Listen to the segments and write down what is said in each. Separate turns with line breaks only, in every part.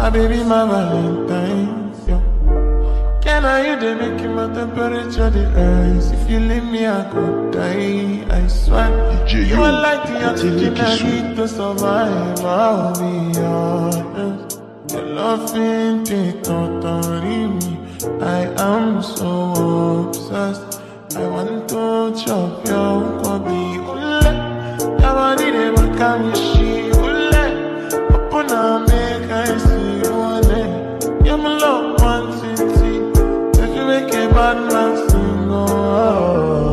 My baby, my Valentine, yo. Can I you they make my temperature the rise? If you leave me, I could die. I swear. You are like the oxygen I need to survive. I'll be honest. Your loving thing totally me. I am so obsessed. I want to chop your kobe. Ule, your body they make me she. Ule, open up, make I see. Ule, you're my love one city. If you make a bad man sing, oh.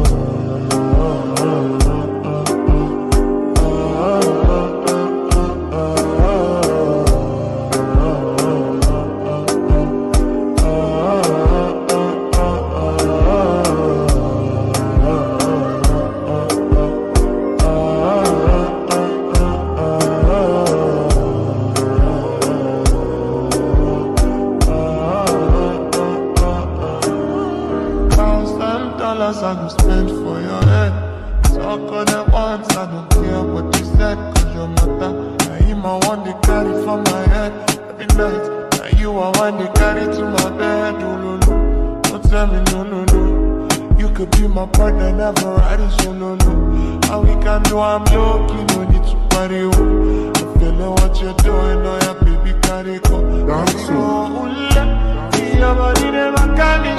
I go spend for your head. Talk on it once, I don't care what you said. Cause your matter, now you my one they carry from my head. Every night, now you are one they carry to my bed. Oh, no, no, don't tell me no, no, no. You could be my partner, never riding solo, no. All we can do, I'm low-key, no need to party, oh. I'm feeling what you're doing, oh yeah, baby, carry go. That's so, your body never got me,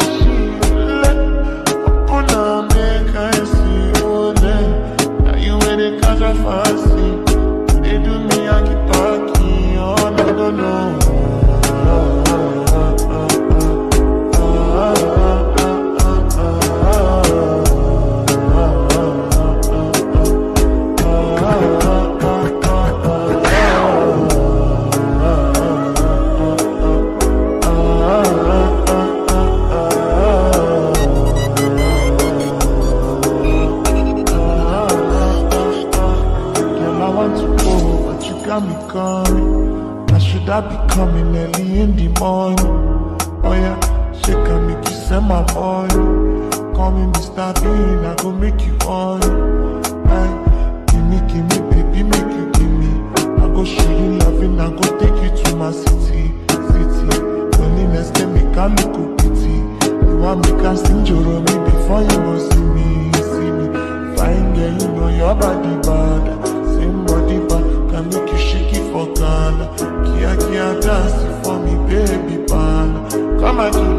now make I see all day. Now you in the cause I fancy. They do me, I keep talking. Oh, no, no, no. I be coming early in the morning. Oh yeah, she can make you send my boy. Call me Mr. Bean, I go make you on. Give me, baby, make you give me. I go show you loving, I go take you to my city. Loneliness can make a look pity. You want me can sing Joro me before you go see me. Fine girl, you know your body bad. Same body bad, can make you shake it for Ghana. Kia dance for me, baby, pan. Come and do